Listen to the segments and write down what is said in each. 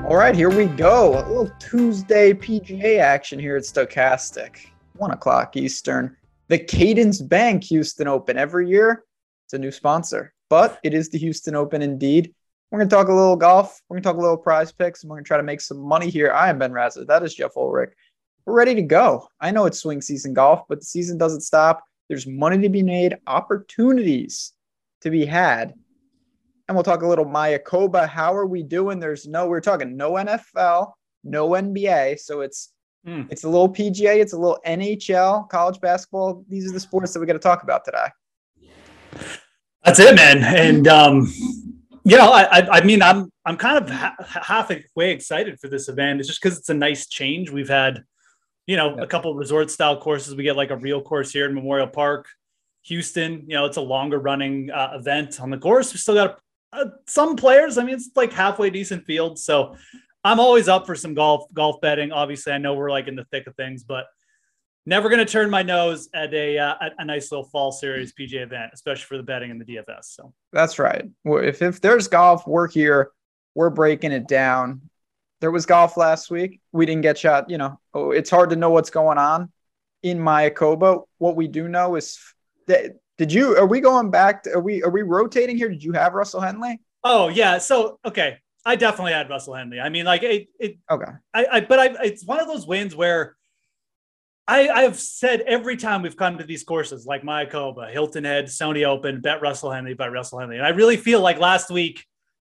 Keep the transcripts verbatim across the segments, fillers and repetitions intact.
All right, here we go. A little Tuesday P G A action here at Stochastic. One o'clock Eastern. The Cadence Bank Houston Open. Every year, it's a new sponsor, but it is the Houston Open indeed. We're going to talk a little golf. We're going to talk a little prize picks, and we're going to try to make some money here. I am Ben Razza. That is Jeff Ulrich. We're ready to go. I know it's swing season golf, but the season doesn't stop. There's money to be made, opportunities to be had. And we'll talk a little Mayakoba. How are we doing? There's no, we're talking no N F L, no N B A. So it's mm. it's a little P G A, it's a little N H L, college basketball. These are the sports that we got to talk about today. That's it, man. And um, you know, I, I, I mean, I'm I'm kind of ha- halfway excited for this event. It's just because it's a nice change. We've had, you know, yep. a couple of resort style courses. We get like a real course here in Memorial Park, Houston. You know, it's a longer running uh, event on the course. We still got uh, some players. I mean, it's like halfway decent field. So I'm always up for some golf golf betting. Obviously, I know we're like in the thick of things, but never going to turn my nose at a uh, a nice little fall series P G A event, especially for the betting and the D F S. So that's right. Well, if if there's golf, we're here. We're breaking it down. There was golf last week. We didn't get shot. You know, oh, it's hard to know what's going on in Mayakoba. What we do know is that. Did you, are we going back to, are we, are we rotating here? Did you have Russell Henley? Oh yeah. So, okay. I definitely had Russell Henley. I mean, like it, it okay. I, I, but I, it's one of those wins where I, I have said every time we've come to these courses, like Mayakoba, Hilton Head, Sony Open, bet Russell Henley, bet Russell Henley. And I really feel like last week,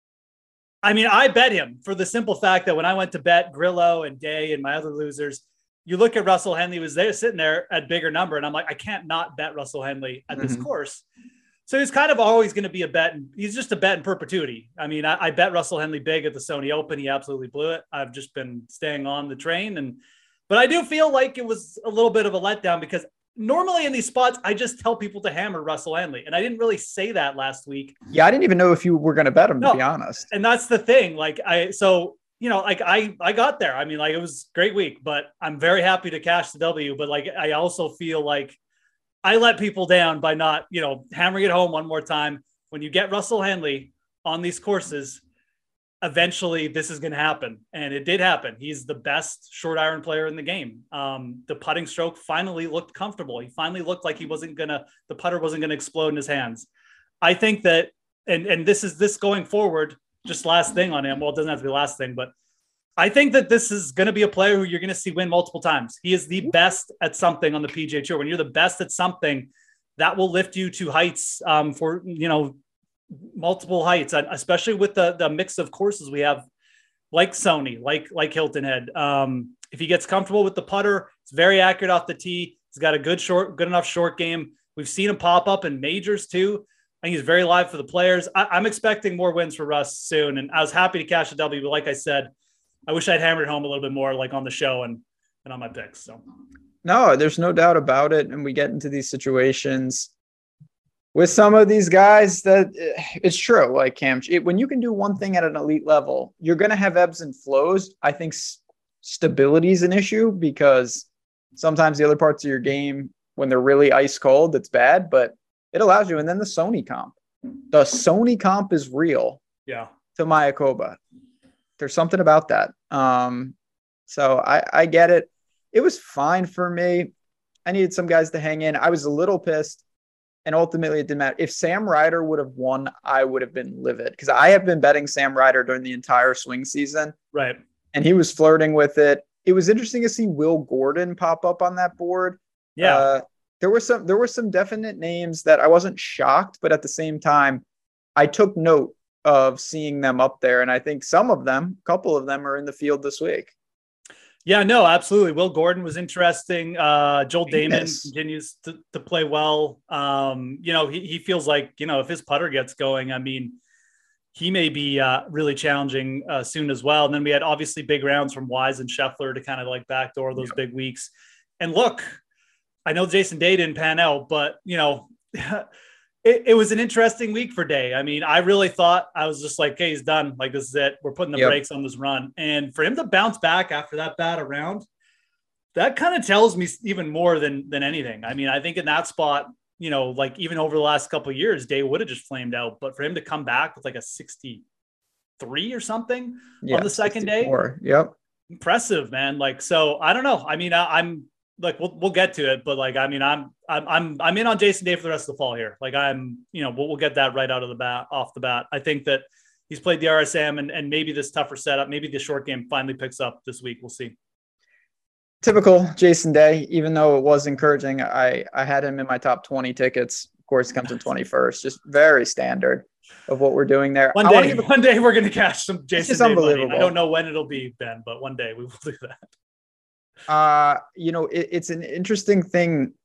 I mean, I bet him for the simple fact that when I went to bet Grillo and Day and my other losers, you look at Russell Henley was there sitting there at bigger number. And I'm like, I can't not bet Russell Henley at this mm-hmm. course. So he's kind of always going to be a bet. And he's just a bet in perpetuity. I mean, I, I bet Russell Henley big at the Sony Open. He absolutely blew it. I've just been staying on the train. And, but I do feel like it was a little bit of a letdown because normally in these spots, I just tell people to hammer Russell Henley. And I didn't really say that last week. Yeah. I didn't even know if you were going to bet him, no. to be honest. And that's the thing. Like I, so you know, like I, I got there. I mean, like it was a great week, but I'm very happy to cash the W. But like, I also feel like I let people down by not, you know, hammering it home one more time. When you get Russell Henley on these courses, eventually this is going to happen. And it did happen. He's the best short iron player in the game. Um, the putting stroke finally looked comfortable. He finally looked like he wasn't going to, the putter wasn't going to explode in his hands. I think that, and, and this is this going forward, just last thing on him. Well, it doesn't have to be the last thing, but I think that this is going to be a player who you're going to see win multiple times. He is the best at something on the P G A Tour. When you're the best at something, that will lift you to heights um, for, you know, multiple heights, especially with the, the mix of courses we have, like Sony, like, like Hilton Head. Um, if he gets comfortable with the putter, it's very accurate off the tee. He's got a good short, good enough short game. We've seen him pop up in majors too. I think he's very live for the players. I, I'm expecting more wins for Russ soon. And I was happy to cash a W, but like I said, I wish I'd hammered home a little bit more like on the show and, and on my picks. So no, there's no doubt about it. And we get into these situations with some of these guys that it's true. Like Cam, it, when you can do one thing at an elite level, you're going to have ebbs and flows. I think s- stability is an issue because sometimes the other parts of your game, when they're really ice cold, it's bad, but it allows you. And then the Sony comp, the Sony comp is real. Yeah. To Mayakoba. There's something about that. Um, so I, I get it. It was fine for me. I needed some guys to hang in. I was a little pissed, and ultimately it didn't matter. If Sam Ryder would have won, I would have been livid because I have been betting Sam Ryder during the entire swing season. Right. And he was flirting with it. It was interesting to see Will Gordon pop up on that board. Yeah. Uh, there were some, there were some definite names that I wasn't shocked, but at the same time, I took note of seeing them up there. And I think some of them, a couple of them are in the field this week. Yeah, no, absolutely. Will Gordon was interesting. Uh, Joel Damon yes. continues to, to play well. Um, you know, he, he feels like, you know, if his putter gets going, I mean, he may be uh, really challenging uh, soon as well. And then we had obviously big rounds from Wise and Scheffler to kind of like backdoor those yeah. big weeks. And look, I know Jason Day didn't pan out, but, you know, it, it was an interesting week for Day. I mean, I really thought I was just like, okay, he's done. Like, this is it. We're putting the yep. brakes on this run. And for him to bounce back after that bad round, that kind of tells me even more than, than anything. I mean, I think in that spot, you know, like even over the last couple of years, Day would have just flamed out. But for him to come back with like a sixty, three or something yeah, on the second day. Yep. Impressive, man. Like, so I don't know. I mean, I, I'm like, we'll, we'll get to it, but like, I mean, I'm, I'm, I'm, I'm in on Jason Day for the rest of the fall here. Like I'm, you know, we'll, we'll get that right out of the bat, off the bat. I think that he's played the R S M and, and maybe this tougher setup, maybe the short game finally picks up this week. We'll see. Typical Jason Day, even though it was encouraging, I, I had him in my top twenty tickets. Of course, he comes in twenty-first, just very standard of what we're doing there. One I day, give a, one day we're going to catch some Jason Day unbelievable. money. I don't know when it'll be, Ben, but one day we will do that. Uh, you know, it, it's an interesting thing.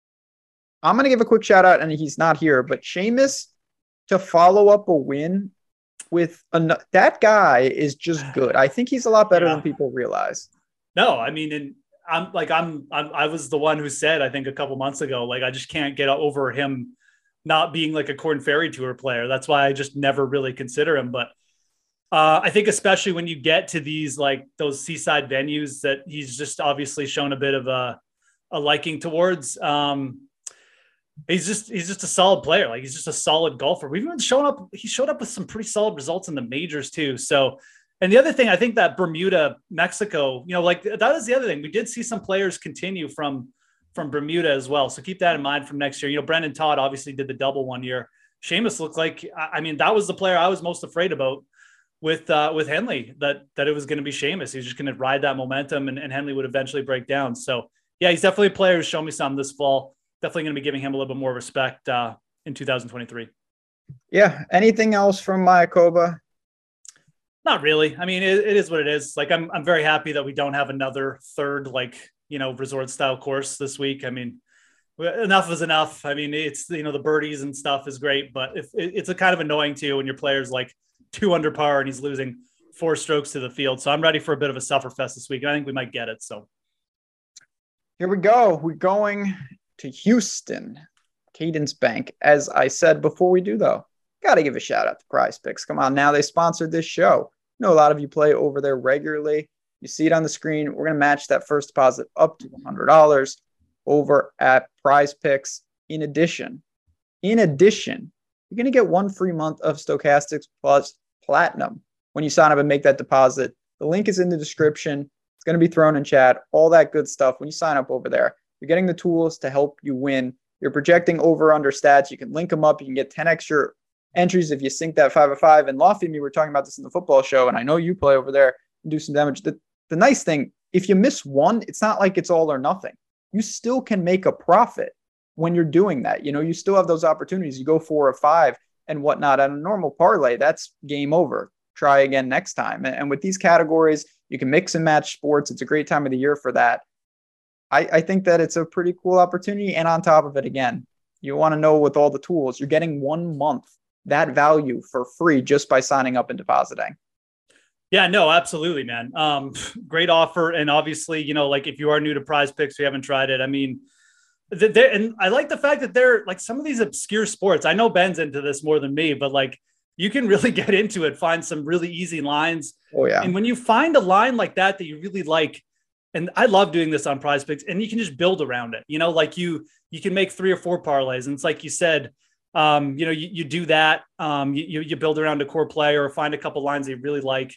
I'm going to give a quick shout out, and he's not here, but Seamus to follow up a win with a, that guy is just good. I think he's a lot better yeah. than people realize. No, I mean, and I'm like, I'm, I'm, I was the one who said, I think a couple months ago, like, I just can't get over him not being like a Corn Ferry Tour player. That's why I just never really consider him. But uh, I think especially when you get to these, like those seaside venues that he's just obviously shown a bit of a, a liking towards. Um, he's just, he's just a solid player. Like he's just a solid golfer. We've even shown up, he showed up with some pretty solid results in the majors too. So, and the other thing, I think that Bermuda, Mexico, you know, like that is the other thing. We did see some players continue from, from Bermuda as well. So keep that in mind from next year. You know, Brendan Todd obviously did the double one year. Seamus looked like, I mean, that was the player I was most afraid about with, uh, with Henley, that, that it was going to be Seamus. He was just going to ride that momentum and, and Henley would eventually break down. So yeah, he's definitely a player who's shown me some this fall. Definitely going to be giving him a little bit more respect uh, in two thousand twenty-three. Yeah. Anything else from Mayakoba? Not really. I mean, it, it is what it is. Like, I'm, I'm very happy that we don't have another third, like, you know, resort style course this week. I mean, enough is enough. I mean, it's, you know, the birdies and stuff is great, but if it, it's a kind of annoying too when your player's like two under par and he's losing four strokes to the field. So I'm ready for a bit of a sufferfest this week. And I think we might get it. So here we go. We're going to Houston, Cadence Bank. As I said before we do, though, got to give a shout out to Prize Picks. Come on now. They sponsored this show. I know a lot of you play over there regularly. You see it on the screen. We're going to match that first deposit up to one hundred dollars over at Prize Picks. In addition, in addition, you're going to get one free month of Stochastics Plus Platinum when you sign up and make that deposit. The link is in the description. It's going to be thrown in chat, all that good stuff. When you sign up over there, you're getting the tools to help you win. You're projecting over under stats. You can link them up. You can get ten extra entries if you sync that five of five. And Lofty and me were talking about this in the football show, and I know you play over there and do some damage. The, the nice thing, if you miss one, it's not like it's all or nothing. You still can make a profit when you're doing that. You know, you still have those opportunities. You go four or five and whatnot. On a normal parlay, that's game over. Try again next time. And, and with these categories, you can mix and match sports. It's a great time of the year for that. I, I think that it's a pretty cool opportunity. And on top of it, again, you want to know with all the tools, you're getting one month that value for free just by signing up and depositing. Yeah, no, absolutely, man. Um, great offer. And obviously, you know, like if you are new to Prize Picks, you haven't tried it. I mean, they're, and I like the fact that they're like some of these obscure sports. I know Ben's into this more than me, but like you can really get into it, find some really easy lines. Oh yeah. And when you find a line like that, that you really like, and I love doing this on Prize Picks, and you can just build around it, you know, like you, you can make three or four parlays. And it's like you said, um, you know, you, you do that, um, you, you build around a core play or find a couple lines that you really like.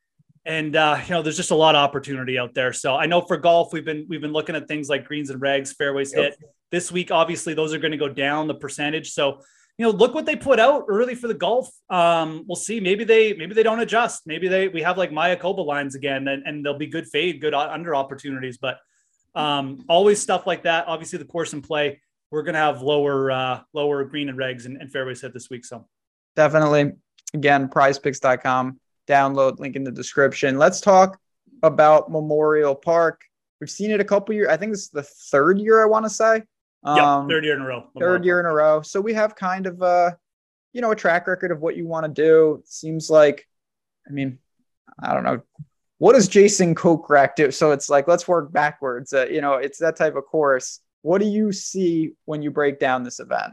And, uh, you know, there's just a lot of opportunity out there. So I know for golf, we've been, we've been looking at things like greens and regs, fairways Yep. hit this week. Obviously those are going to go down the percentage. So, you know, look what they put out early for the golf. Um, we'll see. Maybe they, maybe they don't adjust. Maybe they, we have like Mayakoba lines again, and, and they'll be good fade, good under opportunities, but um, always stuff like that. Obviously the course and play, we're going to have lower, uh, lower green and regs and, and fairways hit this week. So Definitely. Again, prize picks dot com. Download, link in the description. Let's talk about Memorial Park. We've seen it a couple years. I think this is the third year, I want to say. Yeah, Um, third year in a row. Third year in a row. So we have kind of a, you know, a track record of what you want to do. It seems like, I mean, I don't know. What does Jason Kokrak do? So it's like, let's work backwards. Uh, you know, it's that type of course. What do you see when you break down this event?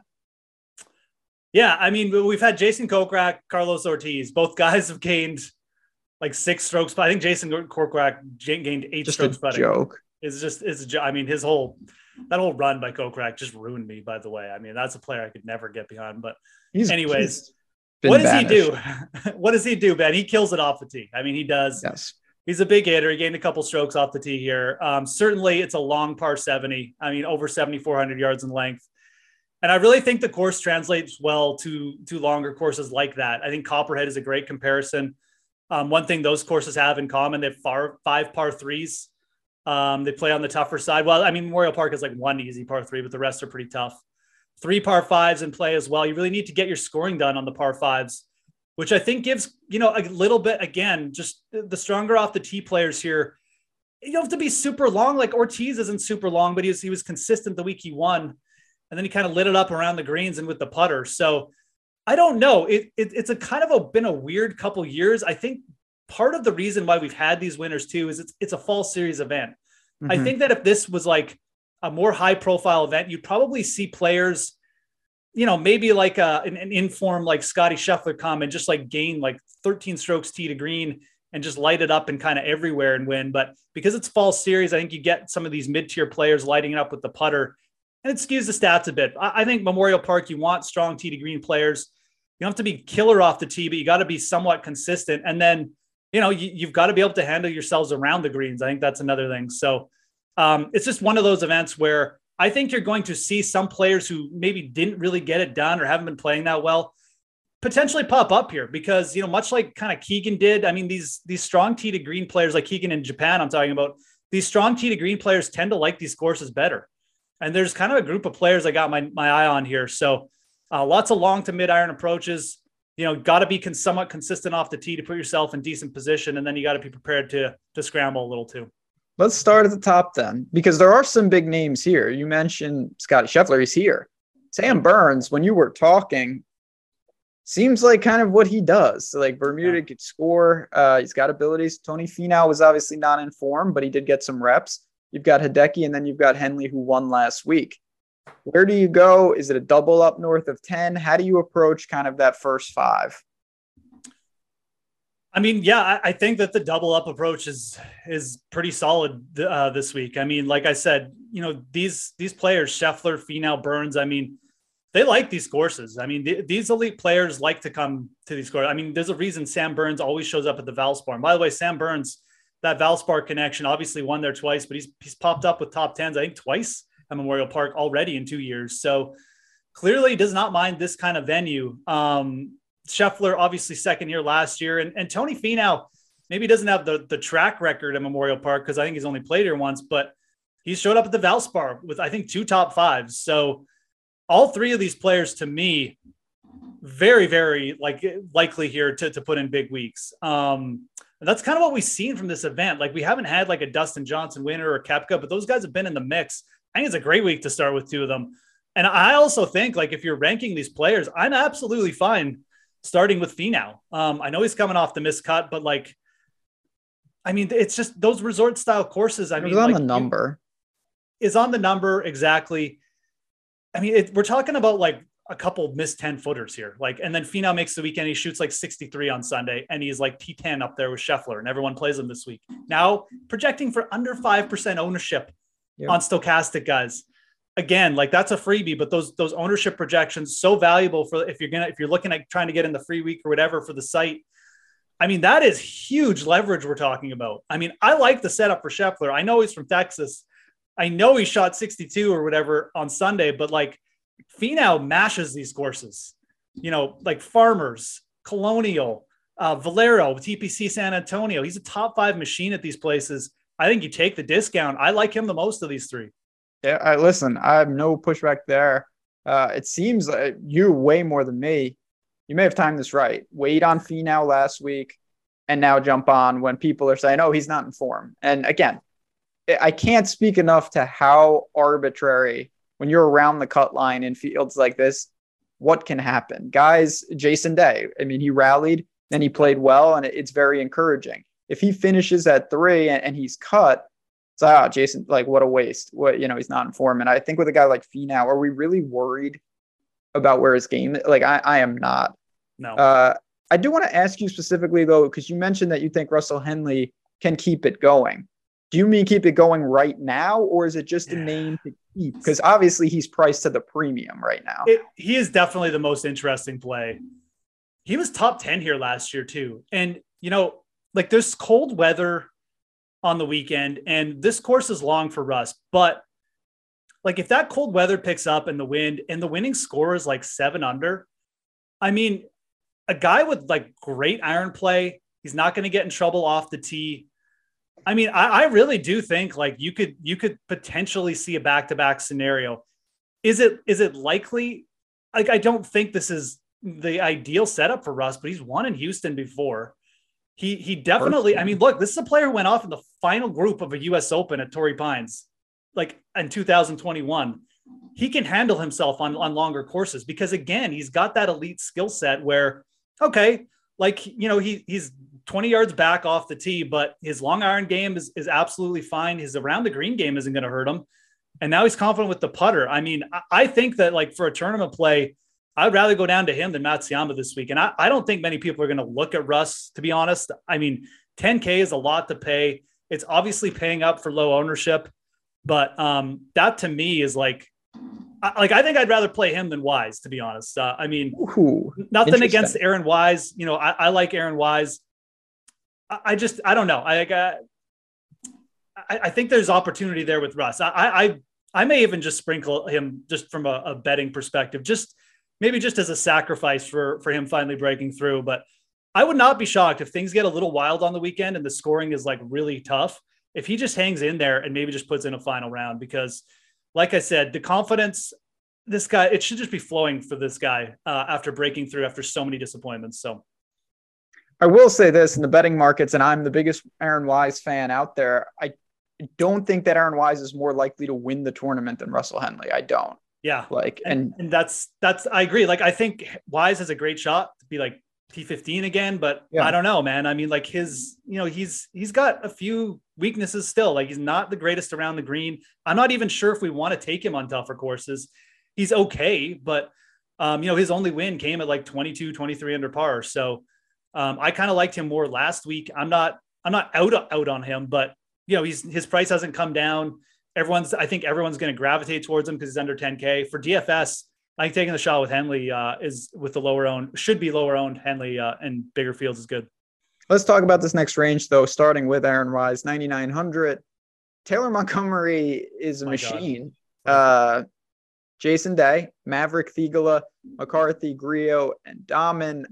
Yeah, I mean, we've had Jason Kokrak, Carlos Ortiz. Both guys have gained like six strokes, but I think Jason Kokrak gained eight Just strokes. a putting. joke. It's just, it's. I mean, his whole that whole run by Kokrak just ruined me. By the way, I mean, that's a player I could never get behind. But He's, anyways, he's What does banished. he do? What does he do, Ben? He kills it off the tee. I mean, he does. Yes. He's a big hitter. He gained a couple strokes off the tee here. Um, certainly, it's a long par seventy. I mean, over seventy-four hundred yards in length. And I really think the course translates well to, to longer courses like that. I think Copperhead is a great comparison. Um, one thing those courses have in common, they have far, five par threes. Um, they play on the tougher side. Well, I mean, Memorial Park is like one easy par three, but the rest are pretty tough. Three par fives in play as well. You really need to get your scoring done on the par fives, which I think gives, you know, a little bit, again, just the stronger off the tee players here. You don't have to be super long. Like Ortiz isn't super long, but he was, he was consistent the week he won. And then he kind of lit it up around the greens and with the putter. So I don't know. It, it it's a kind of a, been a weird couple years. I think part of the reason why we've had these winners too is it's it's a fall series event. Mm-hmm. I think that if this was like a more high profile event, you'd probably see players, you know, maybe like a, an, an inform like Scotty Scheffler come and just like gain like thirteen strokes tee to green and just light it up and kind of everywhere and win. But because it's fall series, I think you get some of these mid-tier players lighting it up with the putter. And it skews the stats a bit. I think Memorial Park, you want strong tee to green players. You don't have to be killer off the tee, but you got to be somewhat consistent. And then, you know, you, you've got to be able to handle yourselves around the greens. I think that's another thing. So um, it's just one of those events where I think you're going to see some players who maybe didn't really get it done or haven't been playing that well potentially pop up here because, you know, much like kind of Keegan did. I mean, these, these strong tee to green players like Keegan in Japan, I'm talking about, these strong tee to green players tend to like these courses better. And there's kind of a group of players I got my, my eye on here. So uh, lots of long to mid iron approaches, you know, got to be con- somewhat consistent off the tee to put yourself in decent position. And then you got to be prepared to, to scramble a little too. Let's start at the top then, because there are some big names here. You mentioned Scotty Scheffler. He's here. Sam Burns, when you were talking, seems like kind of what he does. So like Bermuda yeah. could score. Uh, he's got abilities. Tony Finau was obviously not in form, but he did get some reps. You've got Hideki, and then you've got Henley, who won last week. Where do you go? Is it a double up north of ten? How do you approach kind of that first five? I mean, yeah, I think that the double up approach is is pretty solid uh, this week. I mean, like I said, you know, these these players, Scheffler, Finau, Burns, I mean, they like these courses. I mean, th- these elite players like to come to these courses. I mean, there's a reason Sam Burns always shows up at the Valspar. And by the way, Sam Burns, that Valspar connection, obviously won there twice, but he's he's popped up with top tens, I think twice at Memorial Park already in two years. So clearly does not mind this kind of venue. Um, Scheffler, obviously second year last year. And, and Tony Finau, maybe doesn't have the, the track record at Memorial Park because I think he's only played here once, but he showed up at the Valspar with, I think, two top fives. So all three of these players, to me, very, very like likely here to, to put in big weeks. Um, and that's kind of what we've seen from this event. Like we haven't had like a Dustin Johnson winner or Koepka, but those guys have been in the mix. I think it's a great week to start with two of them. And I also think like if you're ranking these players, I'm absolutely fine starting with Finau. Um, I know he's coming off the miscut, but like, I mean, it's just those resort style courses. I mean, on like, the number is on the number. Exactly. I mean, it, we're talking about like a couple missed ten footers here. Like, and then Finau makes the weekend. He shoots like sixty-three on Sunday and he's like T ten up there with Scheffler and everyone plays him this week. Now projecting for under five percent ownership yep. on Stokastic, guys. Again, like that's a freebie, but those, those ownership projections so valuable for if you're going to, if you're looking at trying to get in the free week or whatever for the site. I mean, that is huge leverage we're talking about. I mean, I like the setup for Scheffler. I know he's from Texas. I know he shot sixty-two or whatever on Sunday, but like Finau mashes these courses, you know, like Farmers, Colonial, uh, Valero, T P C San Antonio. He's a top five machine at these places. I think you take the discount. I like him the most of these three. Yeah, I listen, I have no pushback there. Uh, it seems like you way more than me. You may have timed this right. Wait on Finau last week and now jump on when people are saying, oh, he's not in form. And again, I can't speak enough to how arbitrary when you're around the cut line in fields like this, what can happen. Guys, Jason Day, I mean, he rallied, then he played well, and it's very encouraging. If he finishes at three and, and he's cut, it's like, oh, Jason, like, what a waste. What, you know, he's not in form. And I think with a guy like Finau, are we really worried about where his game is? Like, I, I am not. No. Uh, I do want to ask you specifically, though, because you mentioned that you think Russell Henley can keep it going. Do you mean keep it going right now, or is it just a name to keep? Because obviously he's priced to the premium right now. It, he is definitely the most interesting play. he was top ten here last year too. And, you know, like there's cold weather on the weekend and this course is long for Russ, but like if that cold weather picks up and the wind and the winning score is like seven under, I mean, a guy with like great iron play, he's not going to get in trouble off the tee. I mean, I, I really do think like you could, you could potentially see a back-to-back scenario. Is it, is it likely? Like, I don't think this is the ideal setup for Russ, but he's won in Houston before. He, he definitely, I mean, look, this is a player who went off in the final group of a U S Open at Torrey Pines, like in two thousand twenty-one. He can handle himself on, on longer courses because again, he's got that elite skill set where, okay, like, you know, he he's twenty yards back off the tee, but his long iron game is, is absolutely fine. His around the green game isn't going to hurt him. And now he's confident with the putter. I mean, I, I think that like for a tournament play, I'd rather go down to him than Matsuyama this week. And I, I don't think many people are going to look at Russ, to be honest. I mean, ten K is a lot to pay. It's obviously paying up for low ownership, but um, that to me is like, I, like, I think I'd rather play him than Wise, to be honest. Uh, I mean, Ooh, nothing against Aaron Wise. You know, I, I like Aaron Wise. I, I just, I don't know. I, I, I think there's opportunity there with Russ. I, I, I may even just sprinkle him just from a, a betting perspective, just maybe just as a sacrifice for, for him finally breaking through. But I would not be shocked if things get a little wild on the weekend and the scoring is like really tough, if he just hangs in there and maybe just puts in a final round, because like I said, the confidence, this guy, it should just be flowing for this guy uh, after breaking through after so many disappointments. So I will say this in the betting markets, and I'm the biggest Aaron Wise fan out there. I don't think that Aaron Wise is more likely to win the tournament than Russell Henley. I don't. Yeah. Like, and, and, and that's, that's, I agree. Like, I think Wise has a great shot to be like T fifteen again, but yeah. I don't know, man. I mean, like his, you know, he's, he's got a few weaknesses still. Like he's not the greatest around the green. I'm not even sure if we want to take him on tougher courses. He's okay, but um, you know, his only win came at like twenty-two, twenty-three under par. So um, I kind of liked him more last week. I'm not, I'm not out, out on him, but you know, he's, his price hasn't come down. Everyone's, I think everyone's going to gravitate towards him because he's under ten K. For D F S, I think taking the shot with Henley uh, is with the lower owned, should be lower owned Henley uh, and bigger fields is good. Let's talk about this next range though, starting with Aaron Wise, ninety-nine hundred. Taylor Montgomery is a My machine. Uh, Jason Day, Maverick Thigala, McCarthy, Grillo, and Dahmen.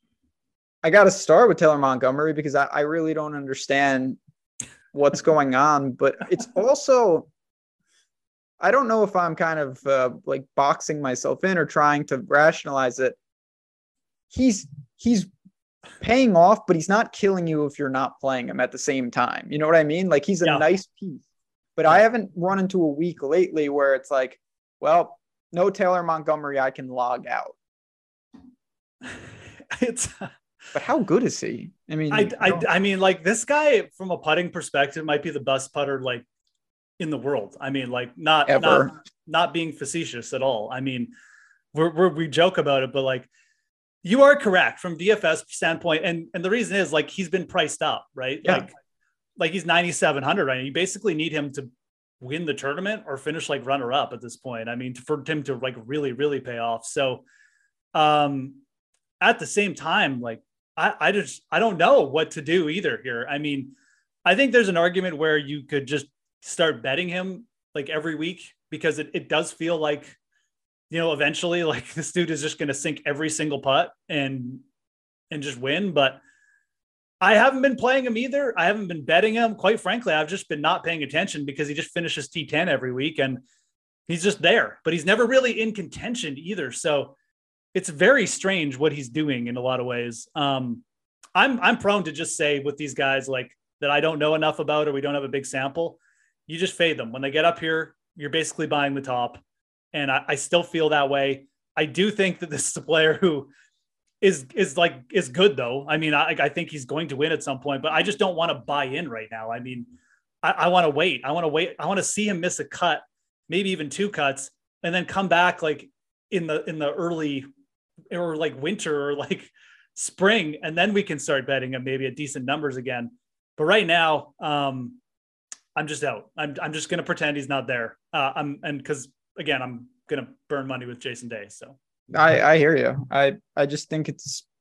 I got to start with Taylor Montgomery because I, I really don't understand what's going on, but it's also, I don't know if I'm kind of uh, like boxing myself in or trying to rationalize it. He's, he's paying off, but he's not killing you if you're not playing him at the same time. You know what I mean? Like he's a yeah. nice piece, but I haven't run into a week lately where it's like, well, no Taylor Montgomery, I can log out. It's But how good is he? I mean, I, I, I mean, like this guy from a putting perspective might be the best putter like in the world. I mean, like not, Ever. not, not being facetious at all. I mean, we're, we're, we joke about it, but like you are correct from D F S standpoint. And, and the reason is like, he's been priced up, right? Yeah. Like, like he's ninety-seven hundred right now. You basically need him to win the tournament or finish like runner up at this point. I mean, for him to like really, really pay off. So um, at the same time, like, I, I just, I don't know what to do either here. I mean, I think there's an argument where you could just start betting him like every week because it, it does feel like, you know, eventually like this dude is just going to sink every single putt and, and just win. But I haven't been playing him either. I haven't been betting him. Quite frankly, I've just been not paying attention because he just finishes T ten every week and he's just there, but he's never really in contention either. So it's very strange what he's doing in a lot of ways. Um, I'm I'm prone to just say with these guys like that I don't know enough about or we don't have a big sample. You just fade them when they get up here. You're basically buying the top, and I, I still feel that way. I do think that this is a player who is is like is good though. I mean, I I think he's going to win at some point, but I just don't want to buy in right now. I mean, I, I want to wait. I want to wait. I want to see him miss a cut, maybe even two cuts, and then come back like in the in the early. Or like winter or like spring, and then we can start betting him maybe at decent numbers again. But right now, um, I'm just out. I'm I'm just gonna pretend he's not there. Uh, I'm and because again, I'm gonna burn money with Jason Day. So I I hear you. I I just think it's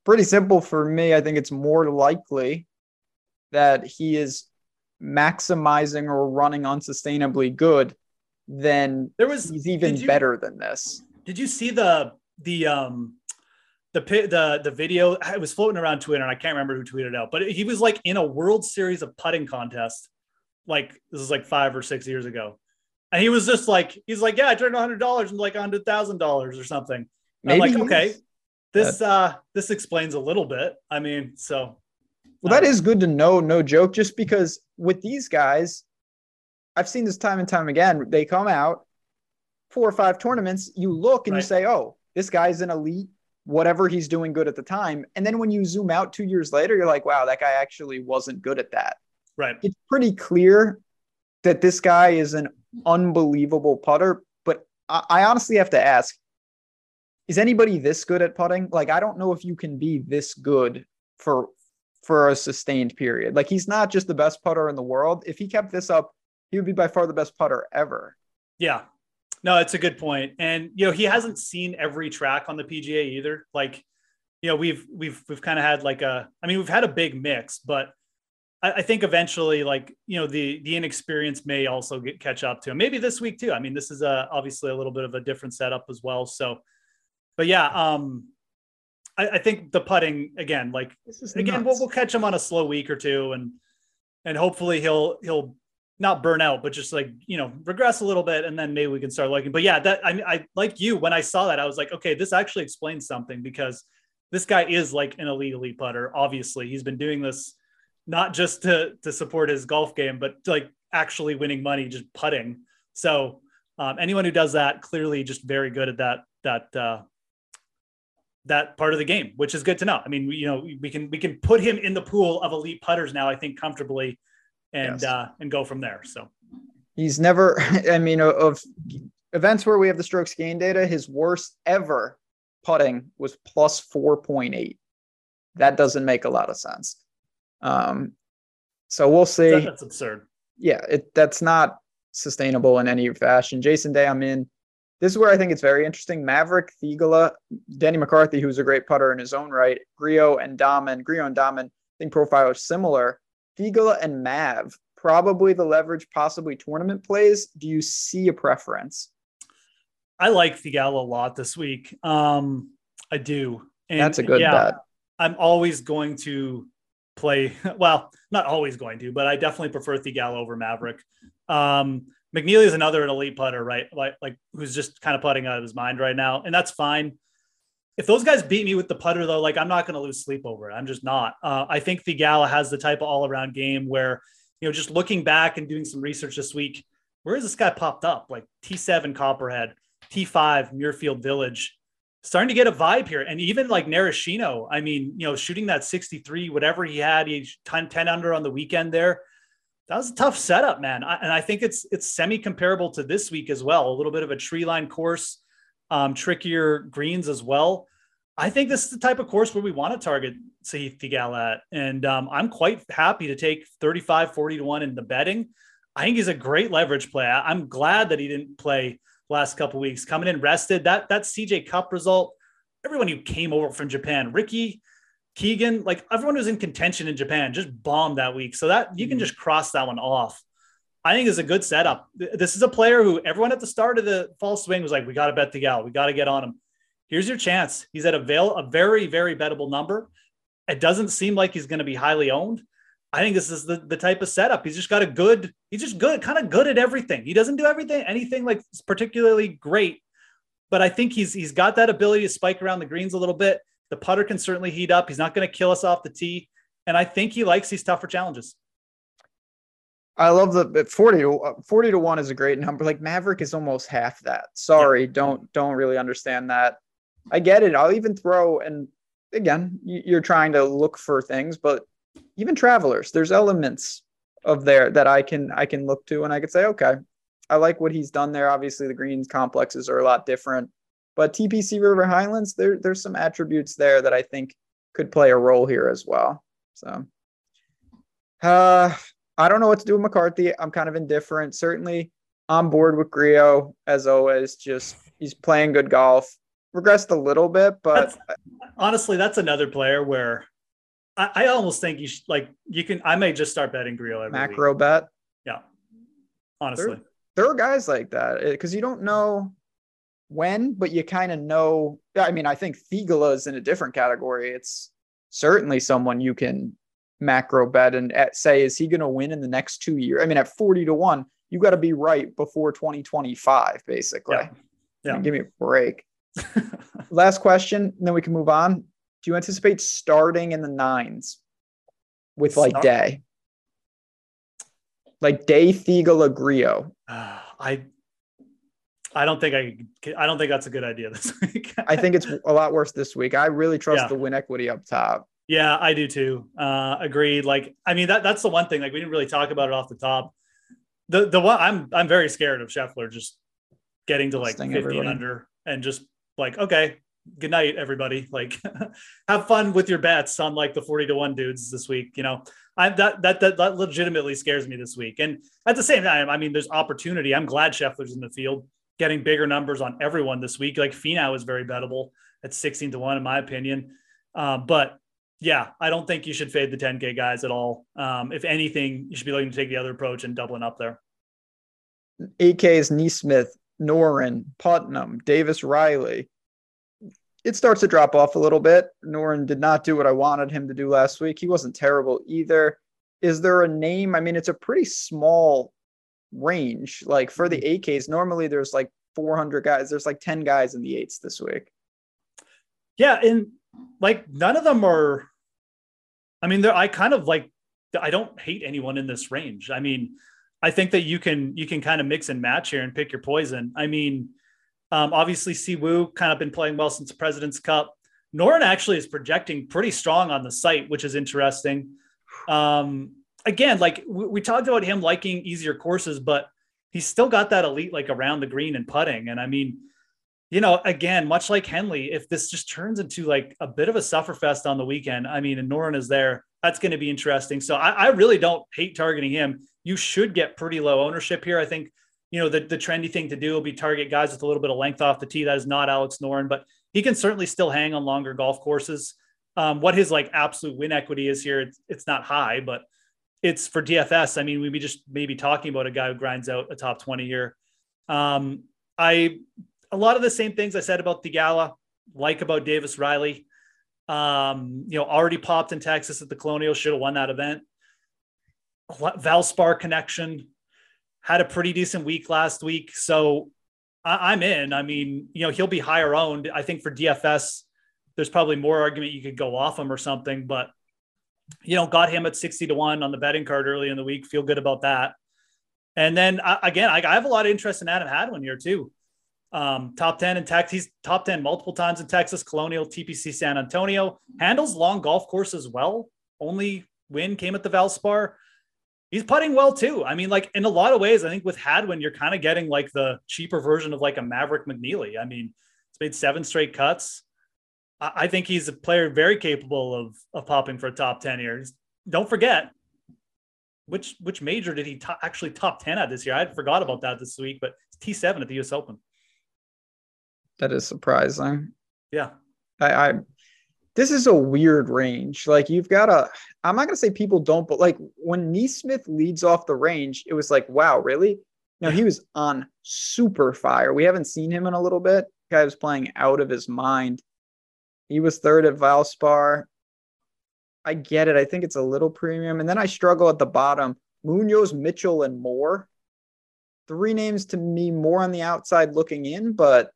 pretty simple for me. I think it's more likely that he is maximizing or running unsustainably good than there was he's even you, better than this. Did you see the the um the the the video? It was floating around Twitter, and I can't remember who tweeted it out, but he was like in a World Series of putting contest. Like this is like five or six years ago, and he was just like, he's like, yeah, I turned a hundred dollars into like a hundred thousand dollars or something. I'm like, okay, this uh this explains a little bit. I mean, so. Well, that is good to know, no joke, just because with these guys, I've seen this time and time again. They come out four or five tournaments, you look and right. you say, oh, this guy's an elite, whatever he's doing good at the time. And then when you zoom out two years later, you're like, wow, that guy actually wasn't good at that. Right. It's pretty clear that this guy is an unbelievable putter. But I, I honestly have to ask, is anybody this good at putting? Like, I don't know if you can be this good for for a sustained period. Like, he's not just the best putter in the world. If he kept this up, he would be by far the best putter ever. Yeah. No, it's a good point. And, you know, he hasn't seen every track on the P G A either. Like, you know, we've, we've, we've kind of had like a, I mean, we've had a big mix, but I, I think eventually, like, you know, the, the inexperience may also get catch up to him. Maybe this week too. I mean, this is a, obviously a little bit of a different setup as well. So, but yeah, um, I, I think the putting again, like again, we'll, we'll catch him on a slow week or two, and and hopefully he'll he'll not burn out, but just like, you know, regress a little bit, and then maybe we can start liking. But yeah, that I I like you when I saw that, I was like, okay, this actually explains something, because this guy is like an elite elite putter. Obviously, he's been doing this not just to to support his golf game, but to like actually winning money just putting. So um, anyone who does that, clearly just very good at that that. Uh, that part of the game, which is good to know. I mean, you know, we can, we can put him in the pool of elite putters now, I think, comfortably, and, yes. uh, and go from there. So he's never, I mean, of events where we have the strokes gain data, his worst ever putting was plus four point eight. That doesn't make a lot of sense. Um, so we'll see. That, that's absurd. Yeah. It, that's not sustainable in any fashion. Jason Day, I'm in. This is where I think it's very interesting. Maverick, Theegala, Denny McCarthy, who's a great putter in his own right, Grillo and Dahmen. Grillo and Dahmen, I think profile is similar. Theegala and Mav, probably the leverage, possibly tournament plays. Do you see a preference? I like Theegala a lot this week. Um, I do. And that's a good yeah, bet. I'm always going to play. Well, not always going to, but I definitely prefer Theegala over Maverick. Um, McNeely is another an elite putter, right? Like, like who's just kind of putting out of his mind right now. And that's fine. If those guys beat me with the putter though, like I'm not going to lose sleep over it. I'm just not. Uh, I think Theegala has the type of all around game where, you know, just looking back and doing some research this week, where has this guy popped up? Like T seven Copperhead, T five Muirfield Village, starting to get a vibe here. And even like Narashino, I mean, you know, shooting that sixty-three, whatever he had, he ten, ten under on the weekend there. That was a tough setup, man. I, and I think it's it's semi-comparable to this week as well. A little bit of a tree line course, um, trickier greens as well. I think this is the type of course where we want to target Sahith Theegala at. And um, I'm quite happy to take thirty-five, forty to one in the betting. I think he's a great leverage play. I, I'm glad that he didn't play last couple of weeks. Coming in rested. That, that C J Cup result, everyone who came over from Japan, Ricky, Keegan, like everyone who's in contention in Japan just bombed that week. So that you can just cross that one off. I think is a good setup. This is a player who everyone at the start of the fall swing was like, we got to bet the gal. We got to get on him. Here's your chance. He's at a, veil, a very, very bettable number. It doesn't seem like he's going to be highly owned. I think this is the, the type of setup. He's just got a good, he's just good, kind of good at everything. He doesn't do everything, anything like particularly great, but I think he's, he's got that ability to spike around the greens a little bit. The putter can certainly heat up. He's not going to kill us off the tee. And I think he likes these tougher challenges. I love the forty to forty to one is a great number. Like Maverick is almost half that. Sorry. Yeah. Don't, don't really understand that. I get it. I'll even throw, and again, you're trying to look for things, but even Travelers, there's elements of there that I can, I can look to and I could say, okay, I like what he's done there. Obviously the greens complexes are a lot different. But T P C River Highlands, there, there's some attributes there that I think could play a role here as well. So uh, I don't know what to do with McCarthy. I'm kind of indifferent. Certainly on board with Grillo, as always. Just he's playing good golf. Regressed a little bit, but that's, honestly, that's another player where I, I almost think you should, like, you can, I may just start betting Grillo every Macro week. bet. Yeah. Honestly. There, there are guys like that because you don't know when, but you kind of know. I mean, I think Thigala is in a different category. It's certainly someone you can macro bet and at, say, is he going to win in the next two years? I mean, at forty to one, you got to be right before twenty twenty-five, basically. Yeah. Yeah. I mean, give me a break. Last question, and then we can move on. Do you anticipate starting in the nines with like Start- Day? Like Day, Thigala, Grillo. Uh, I I don't think I I don't think that's a good idea this week. I think it's a lot worse this week. I really trust yeah. the win equity up top. Yeah, I do too. Uh, agreed. Like, I mean, that that's the one thing. Like, we didn't really talk about it off the top. The the one I'm I'm very scared of Scheffler just getting to like Sting fifteen everybody. under and just like, okay, good night, everybody. Like, have fun with your bets on like the forty to one dudes this week. You know, I that that that that legitimately scares me this week. And at the same time, I mean, there's opportunity. I'm glad Scheffler's in the field, getting bigger numbers on everyone this week. Like Finau is very bettable at sixteen to one, in my opinion. Uh, but yeah, I don't think you should fade the ten K guys at all. Um, if anything, you should be looking to take the other approach and doubling up there. eight K is Neesmith, Noren, Putnam, Davis Riley. It starts to drop off a little bit. Noren did not do what I wanted him to do last week. He wasn't terrible either. Is there a name? I mean, it's a pretty small range. Like for the eight Ks, normally there's like four hundred guys. There's like ten guys in the eights this week. Yeah, and like none of them are, I mean, they're, I kind of like, I don't hate anyone in this range. I mean, I think that you can, you can kind of mix and match here and pick your poison. I mean, um, obviously Siwoo kind of been playing well since the President's Cup. Noren actually is projecting pretty strong on the site, which is interesting. Um, again, like we, we talked about him liking easier courses, but he's still got that elite, like around the green and putting. And I mean, you know, again, much like Henley, if this just turns into like a bit of a sufferfest on the weekend, I mean, and Noren is there, that's going to be interesting. So I, I really don't hate targeting him. You should get pretty low ownership here. I think, you know, the, the trendy thing to do will be target guys with a little bit of length off the tee. That is not Alex Noren, but he can certainly still hang on longer golf courses. Um, what his like absolute win equity is here, it's, it's not high, but it's for D F S. I mean, we'd be just maybe talking about a guy who grinds out a top twenty here. Um, I, a lot of the same things I said about Thigala, like about Davis Riley, um, you know, already popped in Texas at the Colonial, should have won that event. Valspar connection, had a pretty decent week last week. So I, I'm in. I mean, you know, he'll be higher owned. I think for D F S, there's probably more argument you could go off him or something, but you know, got him at sixty to one on the betting card early in the week. Feel good about that. And then uh, again, I, I have a lot of interest in Adam Hadwin here too. Um, top ten in Texas. He's top ten multiple times in Texas, Colonial, T P C San Antonio, handles long golf courses well. Only win came at the Valspar. He's putting well too. I mean, like in a lot of ways, I think with Hadwin, you're kind of getting like the cheaper version of like a Maverick McNeely. I mean, he's made seven straight cuts. I, I think he's a player very capable of, of popping for a top ten here. Don't forget, which, which major did he to- actually top ten at this year? I had forgot about that this week, but it's T seven at the U S Open. That is surprising. Yeah. I, I this is a weird range. Like you've got a, I'm not going to say people don't, but like when Neesmith leads off the range, it was like, wow, really? Now he was on super fire. We haven't seen him in a little bit. Guy was playing out of his mind. He was third at Valspar. I get it. I think it's a little premium. And then I struggle at the bottom. Munoz, Mitchell, and Moore. Three names to me more on the outside looking in, but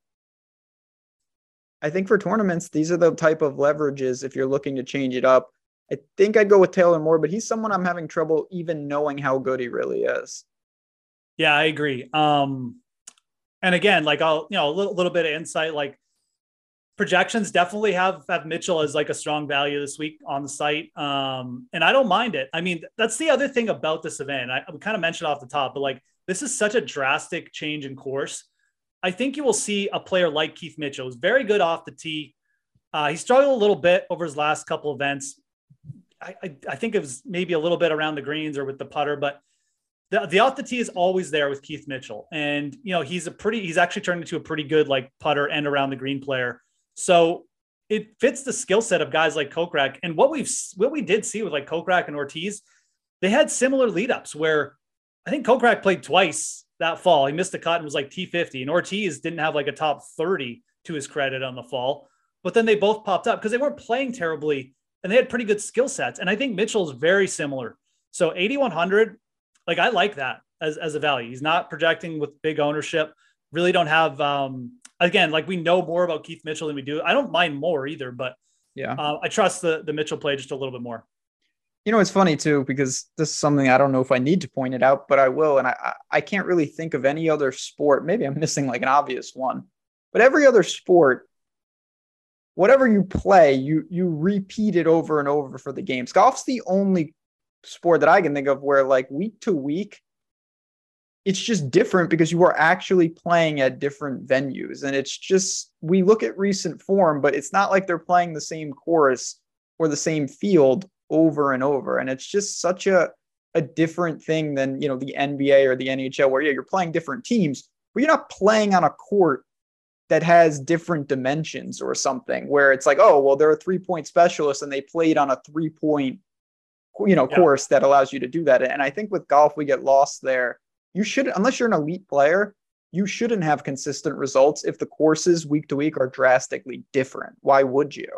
I think for tournaments, these are the type of leverages if you're looking to change it up. I think I'd go with Taylor Moore, but he's someone I'm having trouble even knowing how good he really is. Yeah, I agree. Um, and again, like I'll, you know, a little, little bit of insight, like projections definitely have, have Mitchell as like a strong value this week on the site. Um, and I don't mind it. I mean, that's the other thing about this event. I, we kind of mentioned off the top, but like, this is such a drastic change in course. I think you will see a player like Keith Mitchell, who's very good off the tee. Uh, he struggled a little bit over his last couple events. I, I, I think it was maybe a little bit around the greens or with the putter, but the, the off the tee is always there with Keith Mitchell. And, you know, he's a pretty, he's actually turned into a pretty good like putter and around the green player. So it fits the skill set of guys like Kokrak. And what we've, what we did see with like Kokrak and Ortiz, they had similar lead ups where I think Kokrak played twice that fall. He missed a cut and was like T fifty, and Ortiz didn't have like a top thirty to his credit on the fall, but then they both popped up because they weren't playing terribly and they had pretty good skill sets. And I think Mitchell is very similar. So eighty-one hundred, like I like that as, as a value. He's not projecting with big ownership. Really don't have, um, again, like we know more about Keith Mitchell than we do. I don't mind more either, but yeah, uh, I trust the, the Mitchell play just a little bit more. You know, it's funny too, because this is something I don't know if I need to point it out, but I will. And I, I can't really think of any other sport. Maybe I'm missing like an obvious one, but every other sport, whatever you play, you, you repeat it over and over for the games. Golf's the only sport that I can think of where like week to week, it's just different because you are actually playing at different venues. And it's just, we look at recent form, but it's not like they're playing the same course or the same field over and over. And it's just such a, a different thing than, you know, the N B A or the N H L where, yeah, you're playing different teams, but you're not playing on a court that has different dimensions or something where it's like, oh, well, they're a three point specialist and they played on a three point, you know, yeah. course that allows you to do that. And I think with golf, we get lost there. You should, unless you're an elite player, you shouldn't have consistent results if the courses week to week are drastically different. Why would you?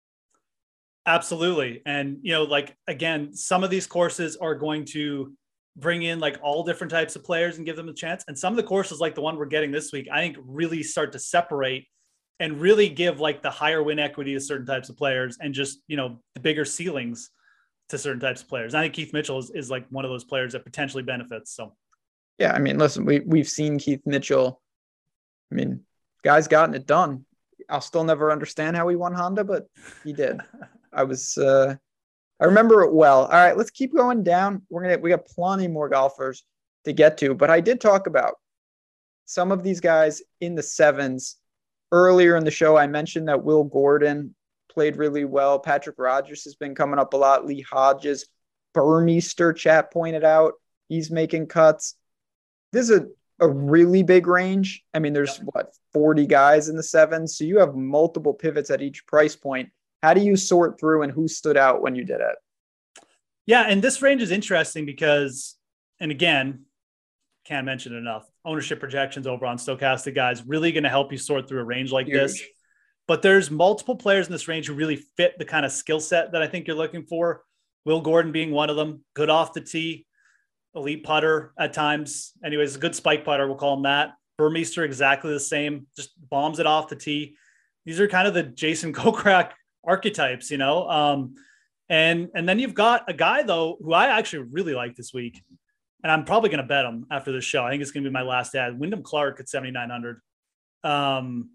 Absolutely. And, you know, like, again, some of these courses are going to bring in like all different types of players and give them a chance. And some of the courses like the one we're getting this week, I think really start to separate and really give like the higher win equity to certain types of players and just, you know, the bigger ceilings to certain types of players. I think Keith Mitchell is, is like one of those players that potentially benefits. So, yeah, I mean, listen, we, we've seen Keith Mitchell. I mean, guy's gotten it done. I'll still never understand how he won Honda, but he did. I was, uh, I remember it well. All right, let's keep going down. We're going to, we got plenty more golfers to get to, but I did talk about some of these guys in the sevens earlier in the show. I mentioned that Will Gordon played really well. Patrick Rogers has been coming up a lot. Lee Hodges, Burmeister, chat pointed out, he's making cuts. This is a, a really big range. I mean, there's yep. what, forty guys in the sevens. So you have multiple pivots at each price point. How do you sort through and who stood out when you did it? Yeah. And this range is interesting because, and again, can't mention it enough, ownership projections over on Stokastic Guys really going to help you sort through a range like Huge. this. But there's multiple players in this range who really fit the kind of skill set that I think you're looking for. Will Gordon being one of them, good off the tee, elite putter at times. Anyways, a good spike putter, we'll call him that. Burmeister, exactly the same, just bombs it off the tee. These are kind of the Jason Kokrak archetypes, you know? Um, and, and then you've got a guy though, who I actually really like this week, and I'm probably going to bet him after this show. I think it's going to be my last ad. Wyndham Clark at seventy-nine hundred. Um,